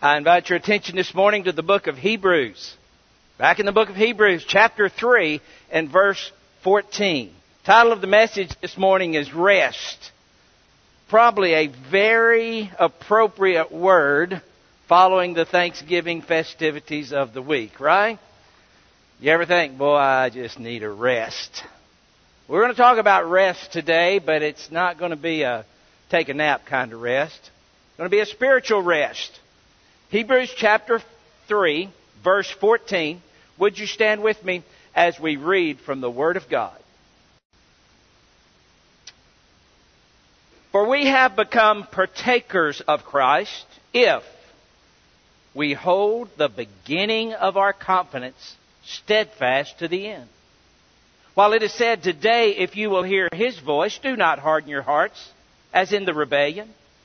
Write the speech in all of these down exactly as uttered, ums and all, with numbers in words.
I invite your attention this morning to the book of Hebrews. Back in the book of Hebrews, chapter three and verse fourteen. The title of the message this morning is Rest. Probably a very appropriate word following the Thanksgiving festivities of the week, right? You ever think, boy, I just need a rest? We're going to talk about rest today, but it's not going to be a take a nap kind of rest. It's going to be a spiritual rest. Hebrews chapter three, verse fourteen. Would you stand with me as we read from the Word of God? For we have become partakers of Christ if we hold the beginning of our confidence steadfast to the end. While it is said, today, if you will hear His voice, do not harden your hearts, as in the rebellion.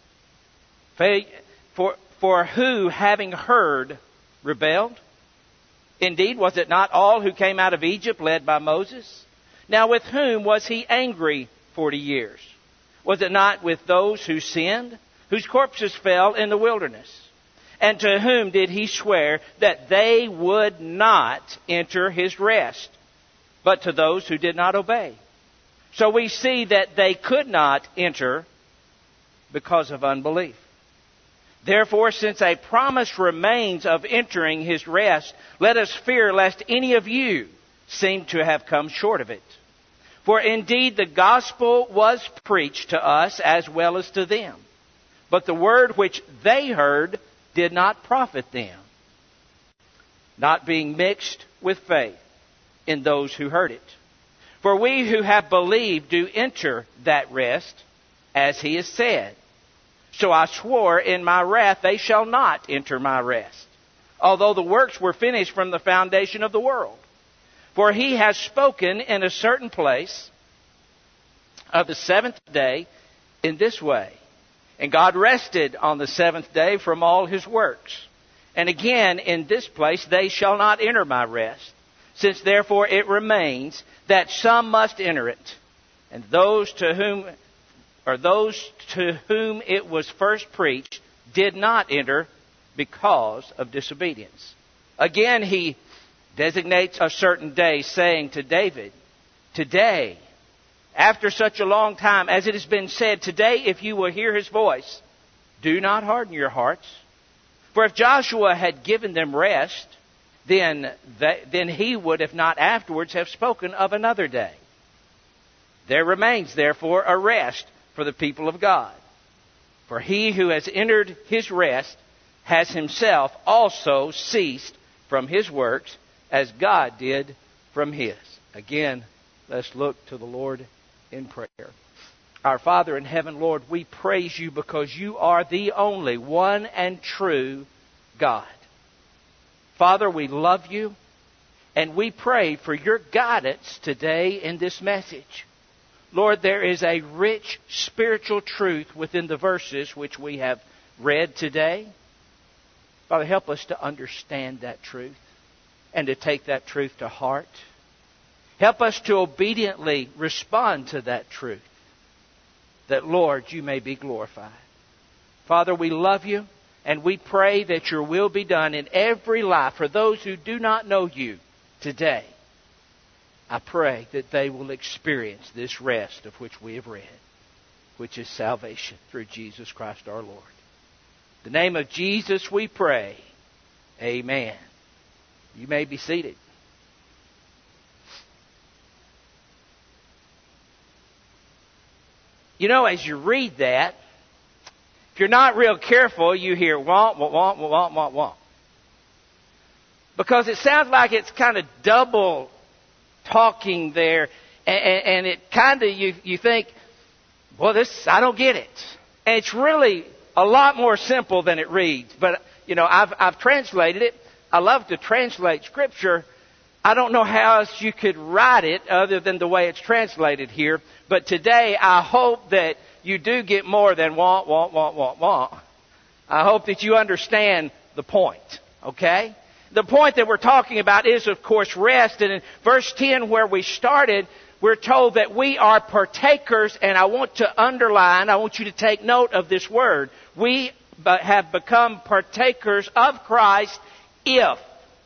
For, for who, having heard, rebelled? Indeed, was it not all who came out of Egypt led by Moses? Now with whom was He angry forty years? Was it not with those who sinned, whose corpses fell in the wilderness? And to whom did He swear that they would not enter His rest, but to those who did not obey? So we see that they could not enter because of unbelief. Therefore, since a promise remains of entering His rest, let us fear lest any of you seem to have come short of it. For indeed the gospel was preached to us as well as to them. But the word which they heard did not profit them, not being mixed with faith in those who heard it. For we who have believed do enter that rest, as He has said, so I swore in my wrath, they shall not enter my rest, although the works were finished from the foundation of the world. For He has spoken in a certain place of the seventh day in this way. And God rested on the seventh day from all His works. And again, in this place, they shall not enter my rest. Since therefore it remains that some must enter it. And those to whom, or those to whom it was first preached did not enter because of disobedience. Again, He designates a certain day, saying to David, today, after such a long time, as it has been said, today if you will hear His voice, do not harden your hearts. For if Joshua had given them rest, then, they, then he would, if not afterwards, have spoken of another day. There remains, therefore, a rest for the people of God. For he who has entered His rest has himself also ceased from his works, as God did from His. Again, let's look to the Lord in prayer. Our Father in heaven, Lord, we praise You because You are the only one and true God. Father, we love You, and we pray for Your guidance today in this message. Lord, there is a rich spiritual truth within the verses which we have read today. Father, help us to understand that truth and to take that truth to heart. Help us to obediently respond to that truth, that, Lord, You may be glorified. Father, we love You, and we pray that Your will be done in every life. For those who do not know You today, I pray that they will experience this rest of which we have read, which is salvation through Jesus Christ our Lord. In the name of Jesus we pray. Amen. You may be seated. You know, as you read that, if you're not real careful, you hear womp, womp, womp, womp, womp, womp. Because it sounds like it's kind of double talking there, and, and it kind of, you, you think, well, this, I don't get it. And it's really a lot more simple than it reads. But, you know, I've, I've translated it. I love to translate Scripture. I don't know how else you could write it other than the way it's translated here. But today, I hope that you do get more than want, want, want, want, want. I hope that you understand the point, okay? The point that we're talking about is, of course, rest. And in verse ten, where we started, we're told that we are partakers, and I want to underline, I want you to take note of this word. We but have become partakers of Christ if,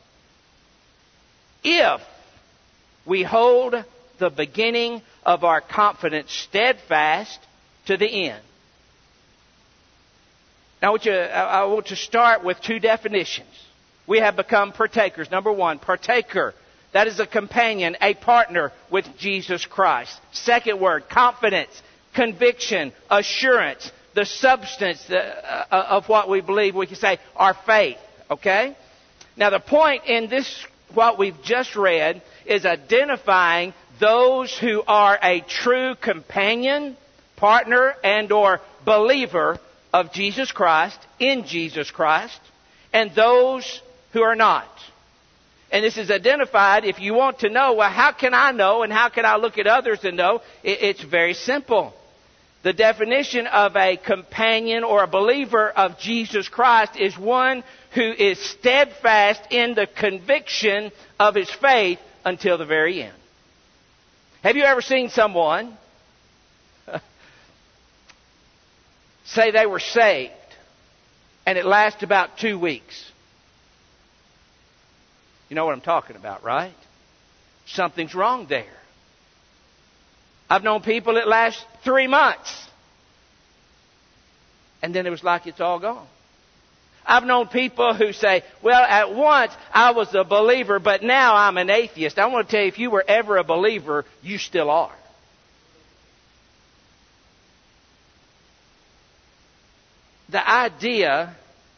if we hold the beginning of our confidence steadfast to the end. Now, I want, you, I want to start with two definitions. We have become partakers. Number one, partaker. That is a companion, a partner with Jesus Christ. Second word, confidence, conviction, assurance, the substance of what we believe. We can say our faith. Okay? Now, the point in this, what we've just read, is identifying those who are a true companion, partner, and or believer of Jesus Christ, in Jesus Christ, and those who are not. And this is identified, if you want to know, well, how can I know and how can I look at others and know? It's very simple. The definition of a companion or a believer of Jesus Christ is one who is steadfast in the conviction of his faith until the very end. Have you ever seen someone say they were saved and it lasts about two weeks? You know what I'm talking about, right? Something's wrong there. I've known people that last three months. And then it was like it's all gone. I've known people who say, well, at once I was a believer, but now I'm an atheist. I want to tell you, if you were ever a believer, you still are. The idea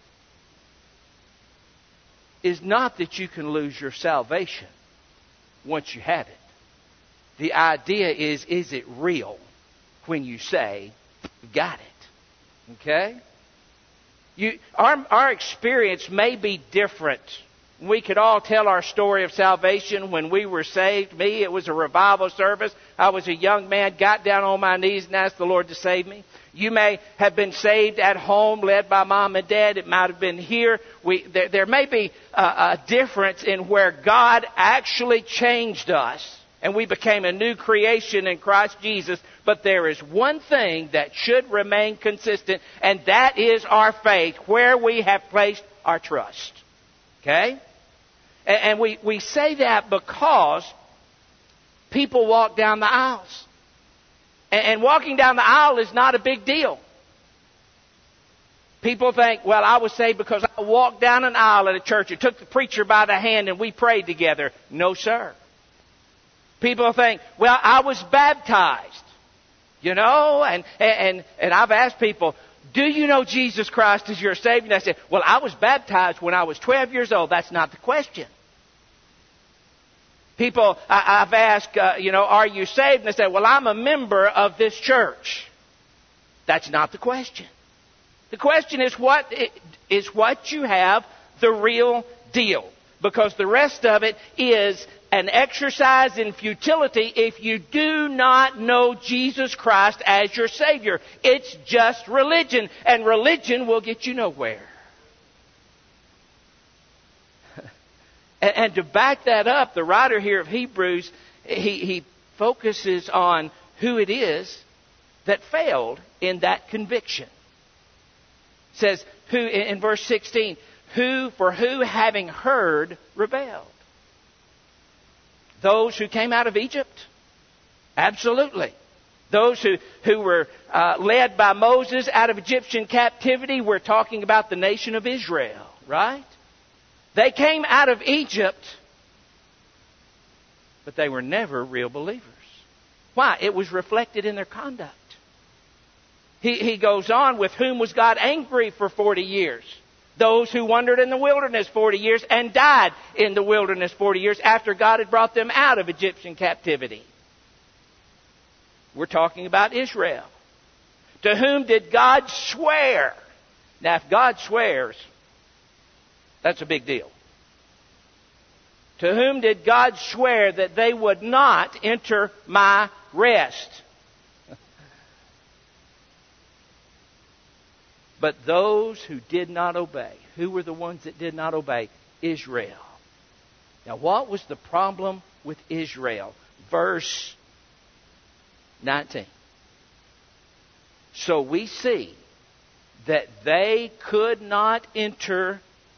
is not that you can lose your salvation once you have it. The idea is, is it real when you say, got it? Okay? You, our, our experience may be different. We could all tell our story of salvation when we were saved. Me, it was a revival service. I was a young man, got down on my knees and asked the Lord to save me. You may have been saved at home, led by mom and dad. It might have been here. We, there, there may be a, a difference in where God actually changed us and we became a new creation in Christ Jesus. But there is one thing that should remain consistent, and that is our faith, where we have placed our trust. Okay? And, and we, we say that because people walk down the aisles. And walking down the aisle is not a big deal. People think, well, I was saved because I walked down an aisle at a church and took the preacher by the hand and we prayed together. No, sir. People think, well, I was baptized. You know, and, and, and I've asked people, do you know Jesus Christ as your Savior? And I said, well, I was baptized when I was twelve years old. That's not the question. People, I, I've asked, uh, you know, are you saved? And they say, well, I'm a member of this church. That's not the question. The question is what is what you have the real deal. Because the rest of it is an exercise in futility if you do not know Jesus Christ as your Savior. It's just religion, and religion will get you nowhere. And to back that up, the writer here of Hebrews, he, he focuses on who it is that failed in that conviction. It says, who in verse sixteen, who for who having heard rebelled? Those who came out of Egypt? Absolutely. Those who, who were uh, led by Moses out of Egyptian captivity, we're talking about the nation of Israel, right? They came out of Egypt, but they were never real believers. Why? It was reflected in their conduct. He, he goes on, with whom was God angry for forty years? Those who wandered in the wilderness forty years and died in the wilderness forty years after God had brought them out of Egyptian captivity. We're talking about Israel. To whom did God swear? Now, if God swears, that's a big deal. To whom did God swear that they would not enter my rest? But those who did not obey. Who were the ones that did not obey? Israel. Now, what was the problem with Israel? Verse nineteen. So we see that they could not enter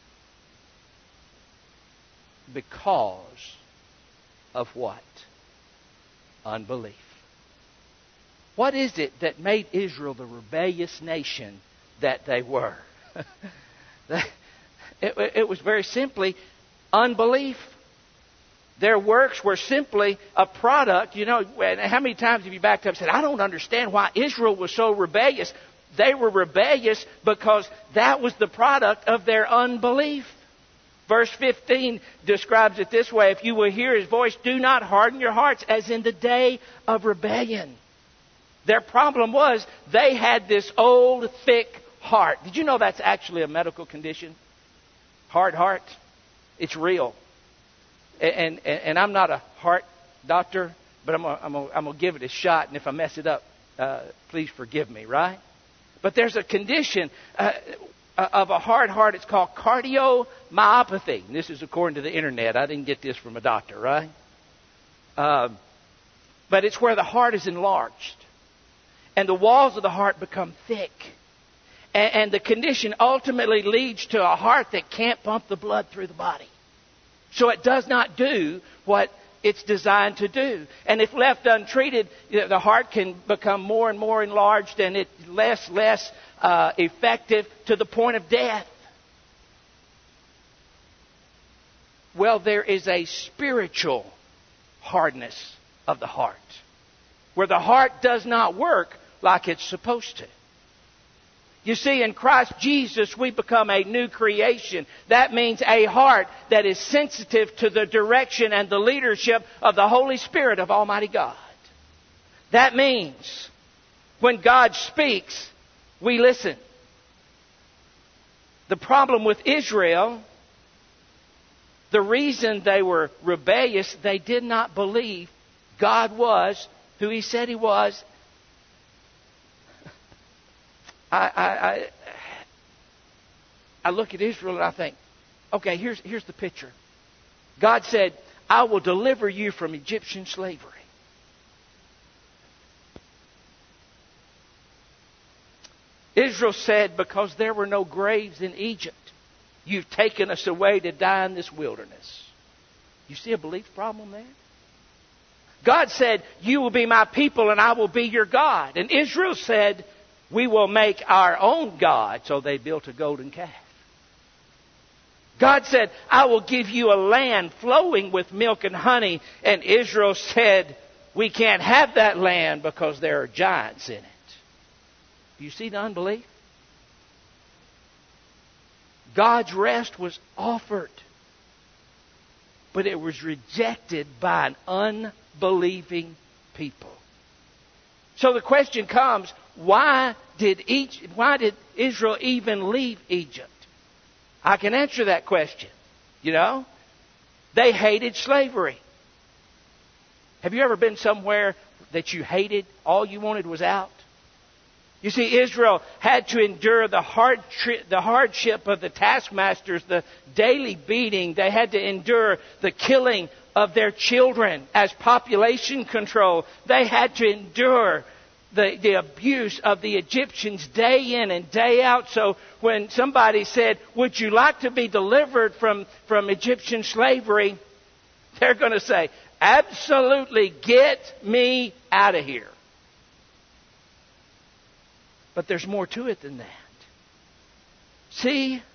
because of what? Unbelief. What is it that made Israel the rebellious nation that they were? it, it was very simply unbelief. Their works were simply a product. You know, how many times have you backed up and said, I don't understand why Israel was so rebellious. They were rebellious because that was the product of their unbelief. Verse fifteen describes it this way: if you will hear His voice, do not harden your hearts as in the day of rebellion. Their problem was they had this old, thick heart. Did you know that's actually a medical condition? Hard heart. It's real. And, and, and I'm not a heart doctor, but I'm going I'm to I'm gonna give it a shot. And if I mess it up, uh, please forgive me, right? But there's a condition uh, of a hard heart. It's called cardiomyopathy. And this is according to the internet. I didn't get this from a doctor, right? Um, but it's where the heart is enlarged. And the walls of the heart become thick. And, and the condition ultimately leads to a heart that can't pump the blood through the body. So it does not do what it's designed to do. And if left untreated, the heart can become more and more enlarged, and it's less less uh, effective to the point of death. Well, there is a spiritual hardness of the heart, where the heart does not work like it's supposed to. You see, in Christ Jesus, we become a new creation. That means a heart that is sensitive to the direction and the leadership of the Holy Spirit of Almighty God. That means when God speaks, we listen. The problem with Israel, the reason they were rebellious, they did not believe God was who He said He was. I, I, I, I look at Israel and I think, okay, here's, here's the picture. God said, I will deliver you from Egyptian slavery. Israel said, because there were no graves in Egypt, you've taken us away to die in this wilderness. You see a belief problem there? God said, you will be my people and I will be your God. And Israel said, we will make our own God. So they built a golden calf. God said, I will give you a land flowing with milk and honey. And Israel said, we can't have that land because there are giants in it. Do you see the unbelief? God's rest was offered, but it was rejected by an unbelieving people. So the question comes, why did each, why did Israel even leave Egypt? I can answer that question. You know, they hated slavery. Have you ever been somewhere that you hated? All you wanted was out? You see, Israel had to endure the hard tri- the hardship of the taskmasters, the daily beating. They had to endure the killing of their children as population control. They had to endure the, the abuse of the Egyptians day in and day out. So when somebody said, would you like to be delivered from, from Egyptian slavery? They're going to say, absolutely, get me out of here. But there's more to it than that. See,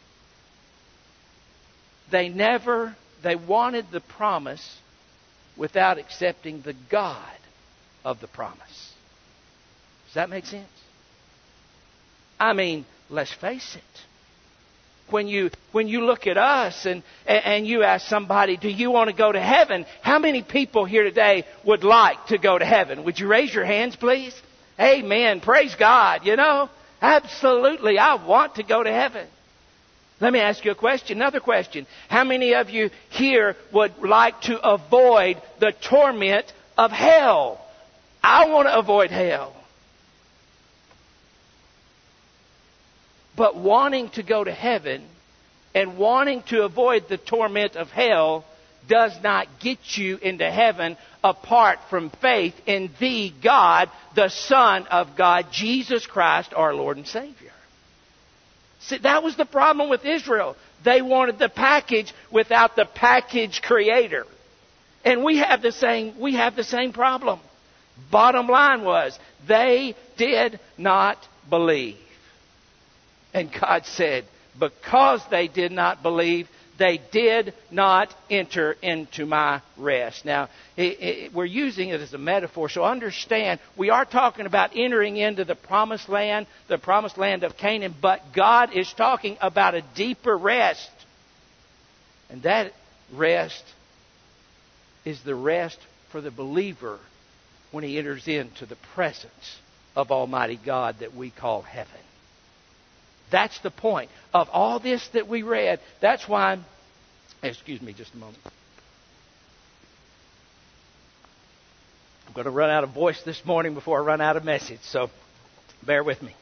they never, they wanted the promise without accepting the God of the promise. Does that make sense? I mean, let's face it. When you when you look at us and, and you ask somebody, do you want to go to heaven? How many people here today would like to go to heaven? Would you raise your hands, please? Amen. Praise God. You know, absolutely. I want to go to heaven. Let me ask you a question, another question. How many of you here would like to avoid the torment of hell? I want to avoid hell. But wanting to go to heaven and wanting to avoid the torment of hell does not get you into heaven apart from faith in the God, the Son of God, Jesus Christ, our Lord and Savior. See, that was the problem with Israel. They wanted the package without the package creator. And we have the same, we have the same problem. Bottom line was, they did not believe. And God said, because they did not believe, they did not enter into my rest. Now, it, it, we're using it as a metaphor, so understand, we are talking about entering into the promised land, the promised land of Canaan, but God is talking about a deeper rest. And that rest is the rest for the believer when he enters into the presence of Almighty God that we call heaven. That's the point of all this that we read. That's why, excuse me just a moment. I'm going to run out of voice this morning before I run out of message, so bear with me.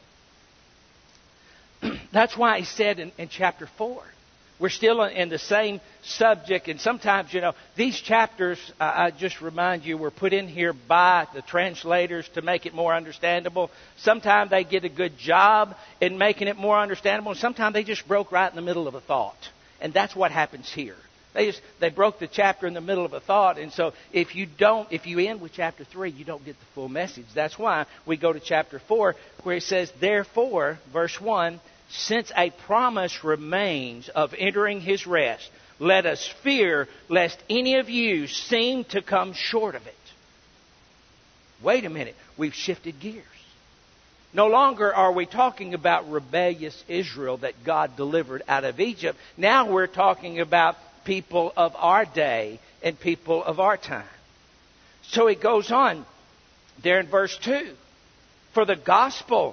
That's why he said in, in chapter four, we're still in the same subject, and sometimes, you know, these chapters, uh, I just remind you, were put in here by the translators to make it more understandable. Sometimes they did a good job in making it more understandable, and sometimes they just broke right in the middle of a thought. And that's what happens here. They just they broke the chapter in the middle of a thought, and so if you don't, if you end with chapter three, you don't get the full message. That's why we go to chapter four, where it says, therefore, verse one, since a promise remains of entering his rest, let us fear lest any of you seem to come short of it. Wait a minute, we've shifted gears. No longer are we talking about rebellious Israel that God delivered out of Egypt. Now we're talking about people of our day and people of our time. So it goes on there in verse two. For the gospel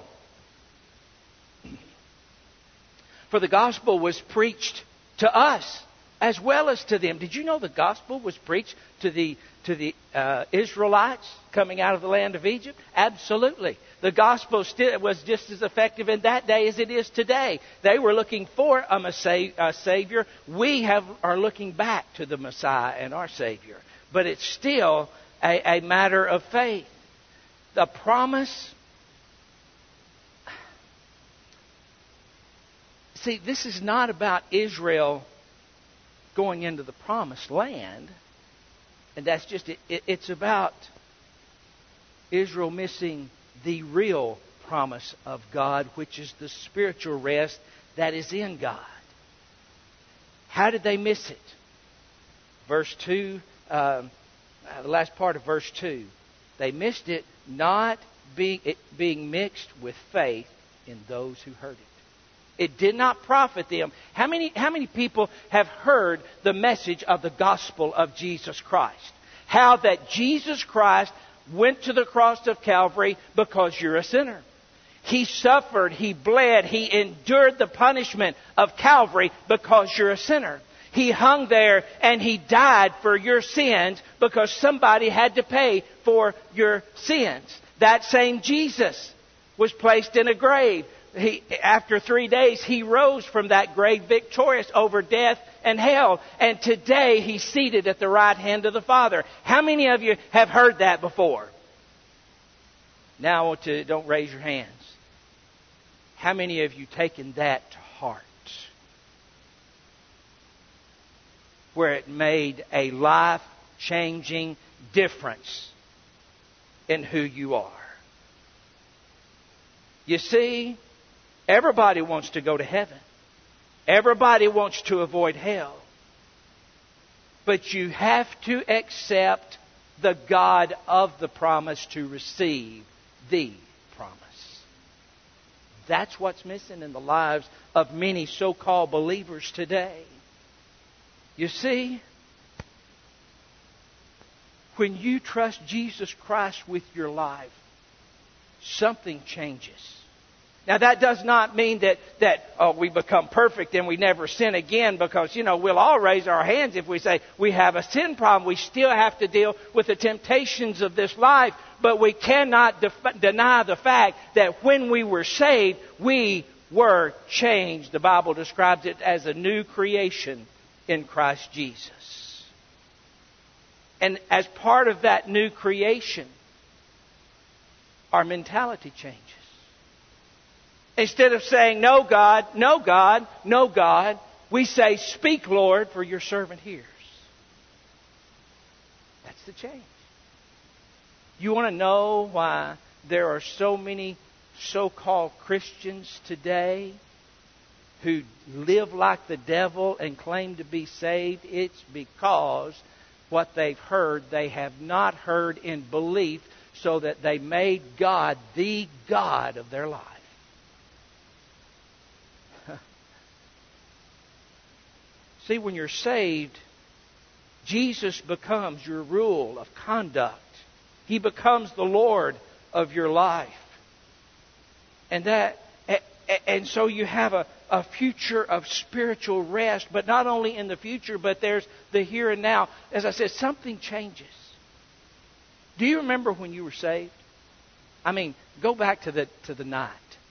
For the gospel was preached to us as well as to them. Did you know the gospel was preached to the to the uh, Israelites coming out of the land of Egypt? Absolutely. The gospel still was just as effective in that day as it is today. They were looking for a, Messiah, a Savior. We have are looking back to the Messiah and our Savior. But it's still a, a matter of faith. The promise... See, this is not about Israel going into the promised land. And that's just it. It's about Israel missing the real promise of God, which is the spiritual rest that is in God. How did they miss it? Verse two, uh, the last part of verse two. They missed it not being, it being mixed with faith in those who heard it. It did not profit them. How many, how many people have heard the message of the gospel of Jesus Christ? How that Jesus Christ went to the cross of Calvary because you're a sinner. He suffered, He bled, He endured the punishment of Calvary because you're a sinner. He hung there and He died for your sins because somebody had to pay for your sins. That same Jesus was placed in a grave. He, after three days, He rose from that grave victorious over death and hell. And today, He's seated at the right hand of the Father. How many of you have heard that before? Now, I want to, don't raise your hands. How many of you taken that to heart? Where it made a life-changing difference in who you are. You see, everybody wants to go to heaven. Everybody wants to avoid hell. But you have to accept the God of the promise to receive the promise. That's what's missing in the lives of many so-called believers today. You see, when you trust Jesus Christ with your life, something changes. Now, that does not mean that, that oh, we become perfect and we never sin again, because, you know, we'll all raise our hands if we say we have a sin problem. We still have to deal with the temptations of this life, but we cannot def- deny the fact that when we were saved, we were changed. The Bible describes it as a new creation in Christ Jesus. And as part of that new creation, our mentality changes. Instead of saying, no, God, no, God, no, God, we say, speak, Lord, for your servant hears. That's the change. You want to know why there are so many so-called Christians today who live like the devil and claim to be saved? It's because what they've heard, they have not heard in belief, so that they made God the God of their life. See, when you're saved, Jesus becomes your rule of conduct. He becomes the Lord of your life. And that, and so you have a, a future of spiritual rest, but not only in the future, but there's the here and now. As I said, something changes. Do you remember when you were saved? I mean, go back to the to the night.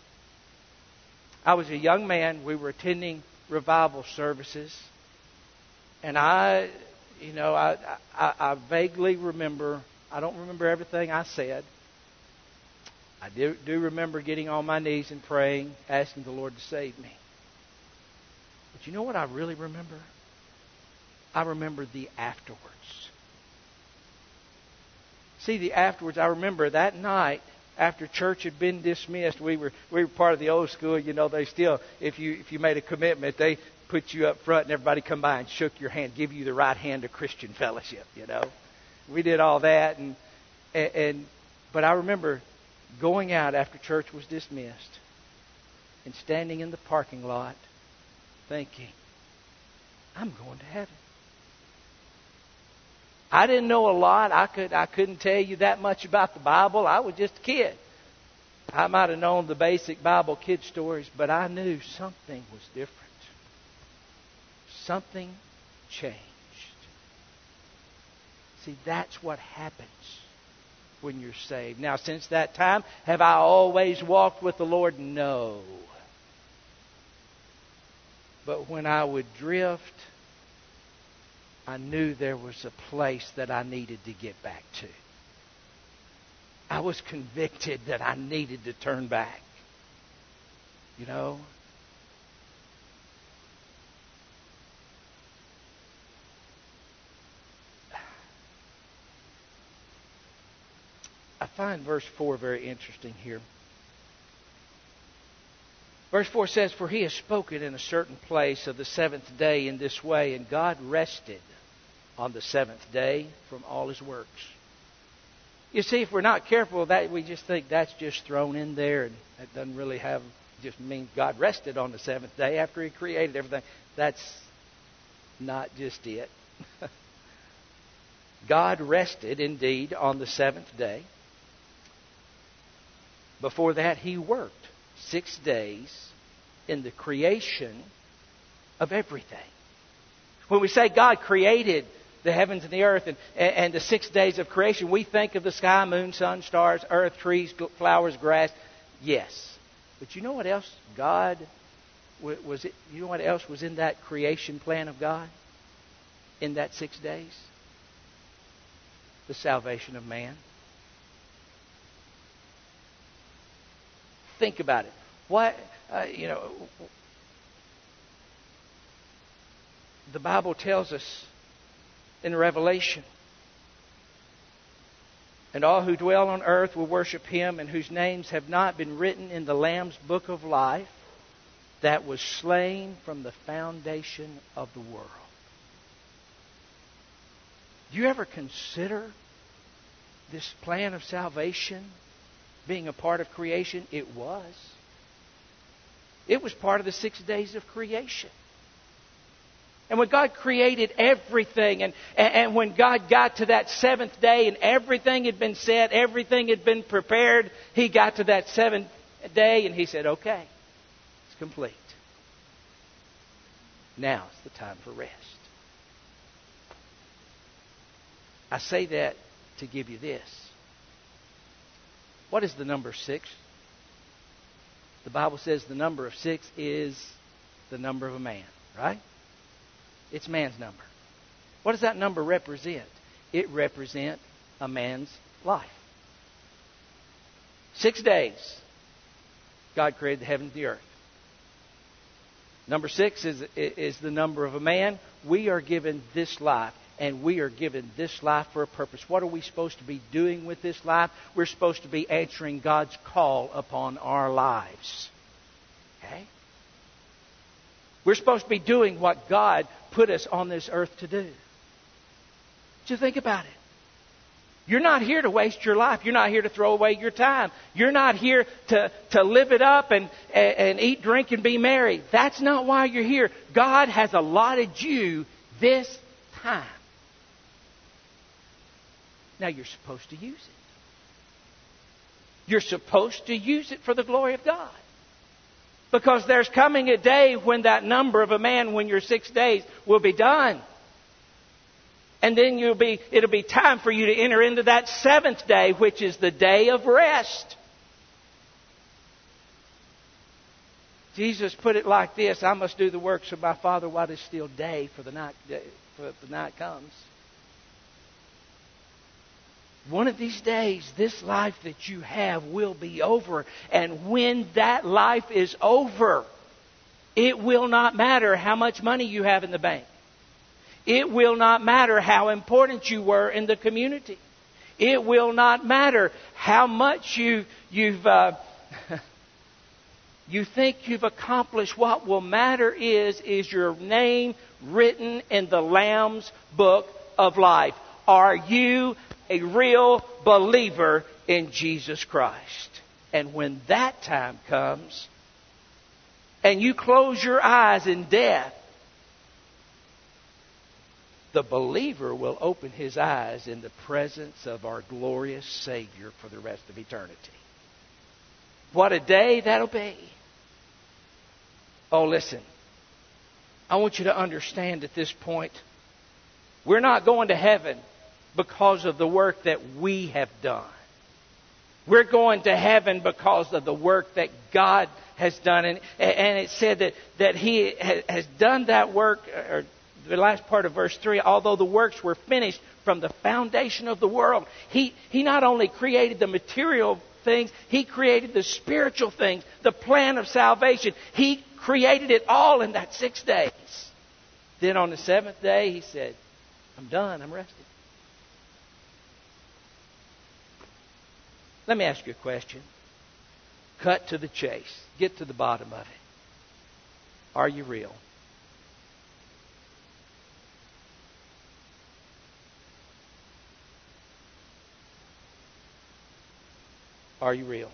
I was a young man. We were attending revival services. And I, you know, I, I, I vaguely remember, I don't remember everything I said. I do, do remember getting on my knees and praying, asking the Lord to save me. But you know what I really remember? I remember the afterwards. See, the afterwards, I remember that night after church had been dismissed, we were we were part of the old school. You know, they still, if you if you made a commitment, they put you up front and everybody come by and shook your hand, give you the right hand of Christian fellowship. You know, we did all that, and and, and but I remember going out after church was dismissed and standing in the parking lot, thinking, I'm going to heaven. I didn't know a lot. I could I couldn't tell you that much about the Bible. I was just a kid. I might have known the basic Bible kid stories, but I knew something was different. Something changed. See, that's what happens when you're saved. Now, since that time, have I always walked with the Lord? No. But when I would drift, I knew there was a place that I needed to get back to. I was convicted that I needed to turn back. You know? I find verse four very interesting here. Verse four says, For he has spoken in a certain place of the seventh day in this way, and God rested on the seventh day from all his works. You see, if we're not careful of that, we just think that's just thrown in there, and that doesn't really have, just means God rested on the seventh day after he created everything. That's not just it. God rested indeed on the seventh day. Before that, he worked six days in the creation of everything. When we say God created the heavens and the earth and, and the six days of creation, we think of the sky, moon, sun, stars, earth, trees, flowers, grass. Yes. But you know what else God was it, you know what else was in that creation plan of God? In that six days? The salvation of man. Think about it. What, uh, you know, the Bible tells us in Revelation, and all who dwell on earth will worship him, and whose names have not been written in the Lamb's book of life that was slain from the foundation of the world. Do you ever consider this plan of salvation being a part of creation? It was. It was part of the six days of creation. And when God created everything, and, and when God got to that seventh day and everything had been set, everything had been prepared, he got to that seventh day and he said, okay, it's complete. Now it's the time for rest. I say that to give you this. What is the number six? The Bible says the number of six is the number of a man, right? It's man's number. What does that number represent? It represents a man's life. Six days. God created the heaven and the earth. Number six is, is the number of a man. We are given this life, and we are given this life for a purpose. What are we supposed to be doing with this life? We're supposed to be answering God's call upon our lives. Okay? We're supposed to be doing what God put us on this earth to do. Just think about it. You're not here to waste your life. You're not here to throw away your time. You're not here to, to live it up and, and, and eat, drink, and be merry. That's not why you're here. God has allotted you this time. Now you're supposed to use it. You're supposed to use it for the glory of God. Because there's coming a day when that number of a man, when your six days will be done. And then you'll be, it'll be time for you to enter into that seventh day, which is the day of rest. Jesus put it like this: I must do the works of my Father while it is still day, for the night, for the night comes. One of these days, this life that you have will be over. And when that life is over, it will not matter how much money you have in the bank. It will not matter how important you were in the community. It will not matter how much you, you've uh, you think you've accomplished. What will matter is, is your name written in the Lamb's book of life. Are you a real believer in Jesus Christ? And when that time comes, and you close your eyes in death, the believer will open his eyes in the presence of our glorious Savior for the rest of eternity. What a day that'll be. Oh, listen. I want you to understand at this point, we're not going to heaven because of the work that we have done. We're going to heaven because of the work that God has done. And, and it said that, that He has done that work, or the last part of verse three, although the works were finished from the foundation of the world. He, he not only created the material things, He created the spiritual things, the plan of salvation. He created it all in that six days. Then on the seventh day, He said, I'm done, I'm rested. Let me ask you a question. Cut to the chase. Get to the bottom of it. Are you real? Are you real?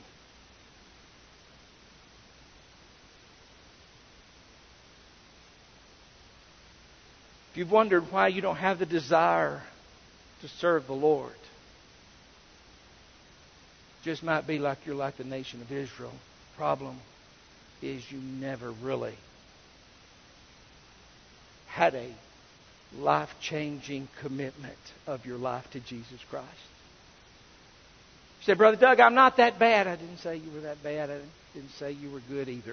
If you've wondered why you don't have the desire to serve the Lord, it just might be like you're like the nation of Israel. Problem is you never really had a life-changing commitment of your life to Jesus Christ. You said, Brother Doug, I'm not that bad. I didn't say you were that bad. I didn't say you were good either.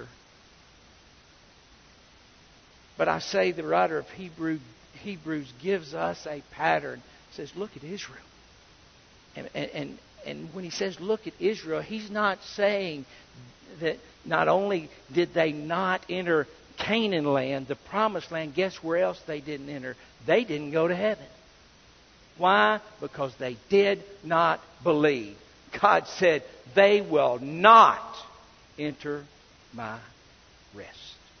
But I say the writer of Hebrew, Hebrews gives us a pattern. He says, look at Israel. And, and, and, and when he says, look at Israel, he's not saying that not only did they not enter Canaan land, the promised land, guess where else they didn't enter? They didn't go to heaven. Why? Because they did not believe. God said, they will not enter my rest.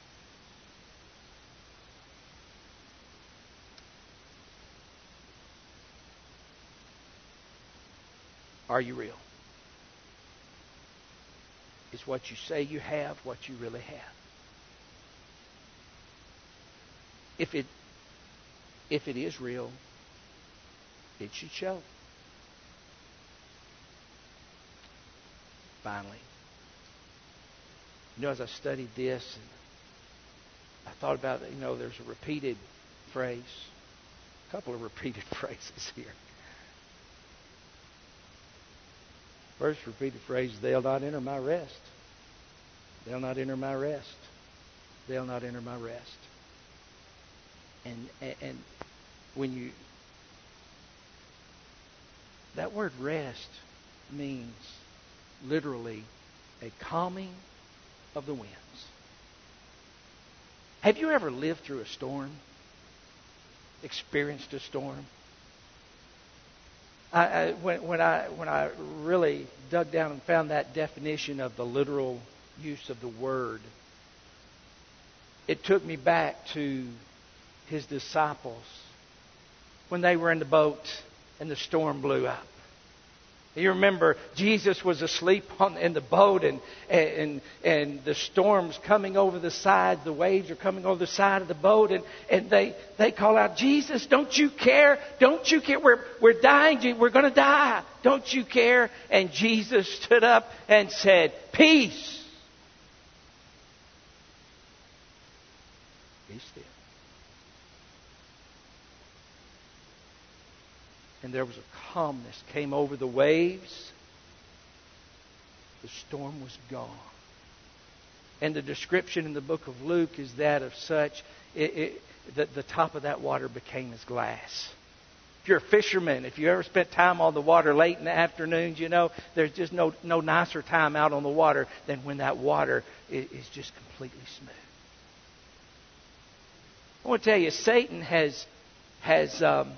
Are you real? Is what you say you have what you really have? If it, if it is real, it should show. Finally, you know, as I studied this, and I thought about it, you know, there's a repeated phrase, a couple of repeated phrases here. First repeated phrase, they'll not enter my rest. They'll not enter my rest. They'll not enter my rest. And, and when you, that word rest means literally a calming of the winds. Have you ever lived through a storm? Experienced a storm? I, I, when, when I when I really dug down and found that definition of the literal use of the word, it took me back to His disciples when they were in the boat and the storm blew up. You remember Jesus was asleep on, in the boat, and, and and the storm's coming over the side. The waves are coming over the side of the boat, and, and they, they call out, "Jesus, don't you care? Don't you care? We're we're dying. We're going to die. Don't you care?" And Jesus stood up and said, "Peace, be still." And there was a calmness came over the waves. The storm was gone. And the description in the book of Luke is that of such, it, it, that the top of that water became as glass. If you're a fisherman, if you ever spent time on the water late in the afternoons, you know, there's just no, no nicer time out on the water than when that water is, is just completely smooth. I want to tell you, Satan has, has, um,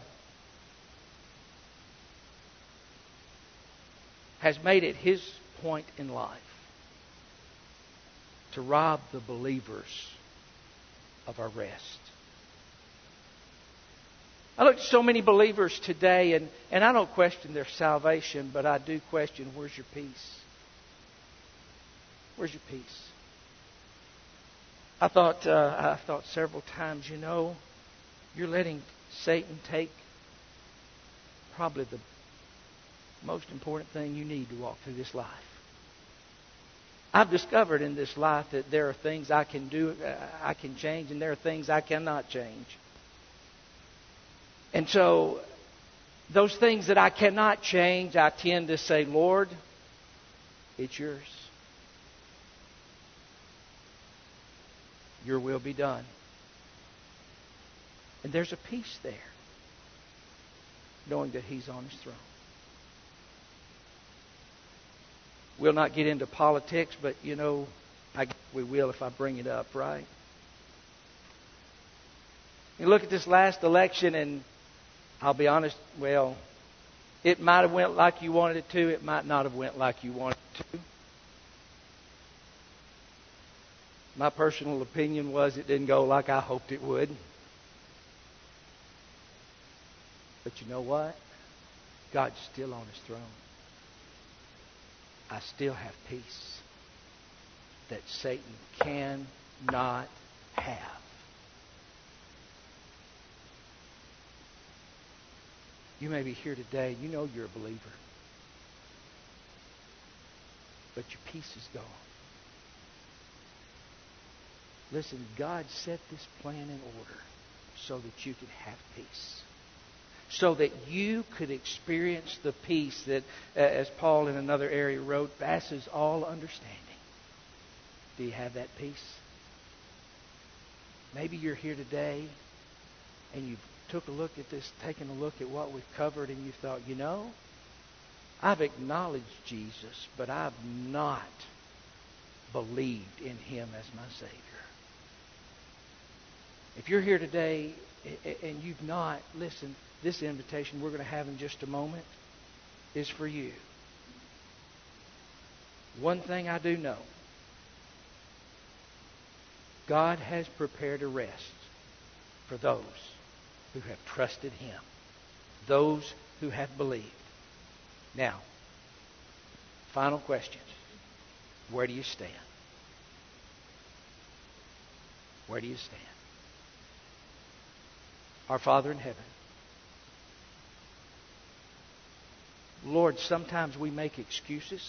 has made it his point in life to rob the believers of our rest. I look at so many believers today, and, and I don't question their salvation, but I do question, where's your peace? Where's your peace? I thought, uh, I thought several times, you know, you're letting Satan take probably the most important thing you need to walk through this life. I've discovered in this life that there are things I can do, uh, I can change, and there are things I cannot change. And so, those things that I cannot change, I tend to say, "Lord, it's yours. Your will be done." And there's a peace there, knowing that He's on His throne. We'll not get into politics, but, you know, I guess we will if I bring it up, right? You look at this last election, and I'll be honest, well, it might have went like you wanted it to. It might not have went like you wanted it to. My personal opinion was it didn't go like I hoped it would. But you know what? God's still on His throne. I still have peace that Satan cannot have. You may be here today. You know you're a believer. But your peace is gone. Listen, God set this plan in order so that you could have peace. So that you could experience the peace that, as Paul in another area wrote, passes all understanding. Do you have that peace? Maybe you're here today and you've took a look at this, taken a look at what we've covered, and you thought, you know, I've acknowledged Jesus, but I've not believed in Him as my Savior. If you're here today and you've not, listen, this invitation we're going to have in just a moment is for you. One thing I do know, God has prepared a rest for those who have trusted Him, those who have believed. Now, final question. Where do you stand? Where do you stand? Our Father in heaven, Lord, sometimes we make excuses,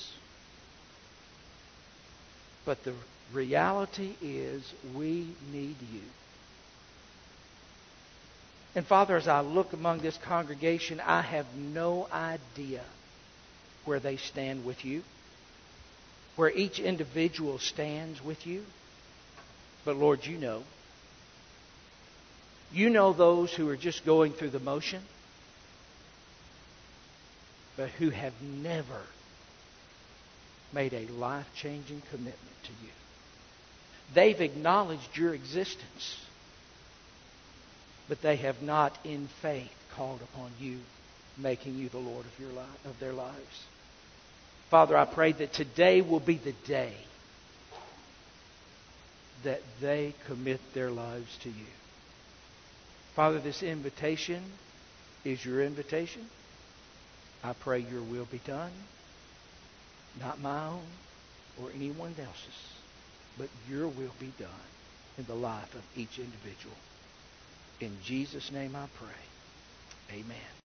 but the reality is we need You. And Father, as I look among this congregation, I have no idea where they stand with You, where each individual stands with You. But Lord, You know. You know those who are just going through the motion, but who have never made a life-changing commitment to You. They've acknowledged your existence, but they have not in faith called upon you, making you the Lord of your life, of their lives. Father, I pray that today will be the day that they commit their lives to you. Father, this invitation is your invitation. I pray your will be done, not my own or anyone else's, but your will be done in the life of each individual. In Jesus' name I pray. Amen.